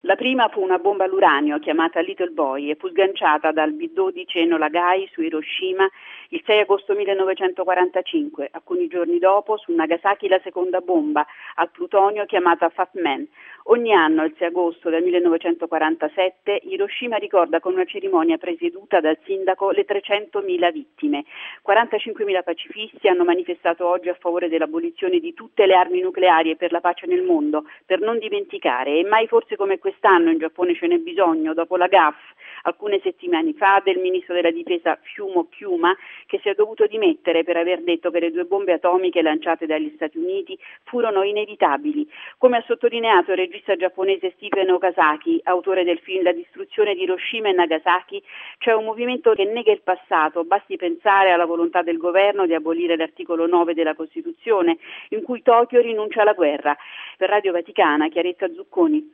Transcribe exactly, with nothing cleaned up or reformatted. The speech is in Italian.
La prima fu una bomba all'uranio chiamata Little Boy e fu sganciata dal B dodici Enola Gay su Hiroshima il sei agosto millenovecentoquarantacinque. Alcuni giorni dopo su Nagasaki la seconda bomba al plutonio chiamata Fat Man. Ogni anno il sei agosto del millenovecentoquarantasette Hiroshima ricorda con una cerimonia presieduta dal sindaco le trecentomila vittime. quarantacinquemila pacifisti hanno manifestato oggi a favore dell'abolizione di tutte le armi nucleari e per la pace nel mondo, per non dimenticare, e mai forse come quest'anno in Giappone ce n'è bisogno, dopo la gaffe alcune settimane fa del ministro della difesa Fumo Kyuma, che si è dovuto dimettere per aver detto che le due bombe atomiche lanciate dagli Stati Uniti furono inevitabili. Come ha sottolineato il regista giapponese Stephen Okazaki, autore del film La distruzione di Hiroshima e Nagasaki, c'è un movimento che nega il passato, basti pensare alla volontà del governo di abolire l'articolo nove della Costituzione, in cui Tokyo rinuncia alla guerra. Per Radio Vaticana, Chiarezza Zucconi.